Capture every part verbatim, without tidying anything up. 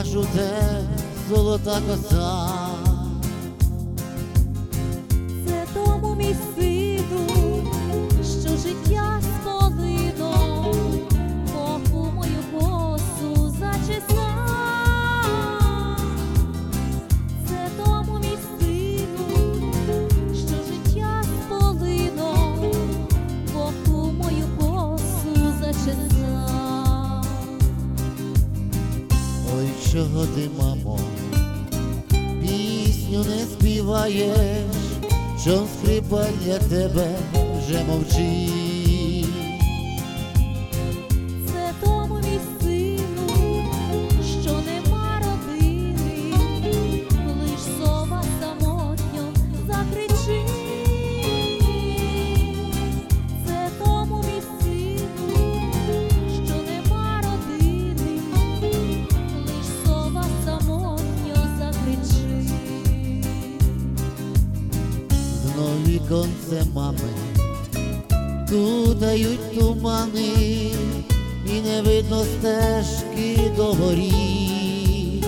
бачу, те золота коса. Це тому мій сину, що життя сполином, Богу мою косу зачесав. Це тому мій сину, що життя сполином, Богу мою косу зачесав. Ой, чого ти, мамо, пісню не співаєш, що скрипаль для тебе вже мовчить. Це тому мій сину, що нема родини, лиш сова самотньо закричить. Це тому мій сину, що нема родини, лиш сова самотньо закричить. Знов віконце мами кутають тумани, і не видно стежки до воріт.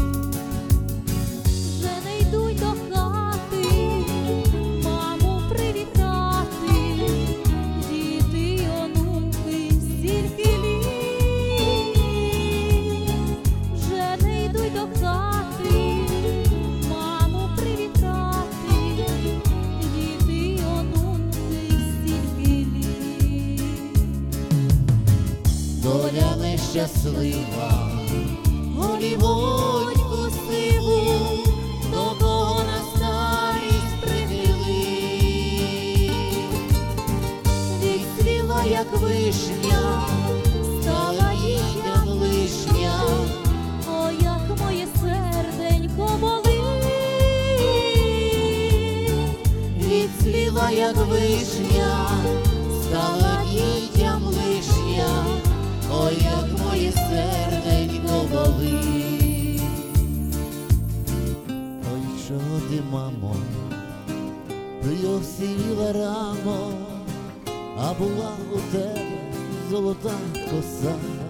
Вже не йдуть до хати, маму привітати, діти й онуки стільки літ. Вже не йдуть до хати, маму привітати, діти й онуки стільки літ. Доля нещаслива, голівоньку сиву, до кого на старість прихили. Відцвіла, як вишня, стала їхня лишня. О, як моє серденько болить. Відцвіла, як вишня, стала дітям лишня. Ой, як моє серденько болить. Ой, чого ти, мамо, приосіла рано, а була у тебе золота коса.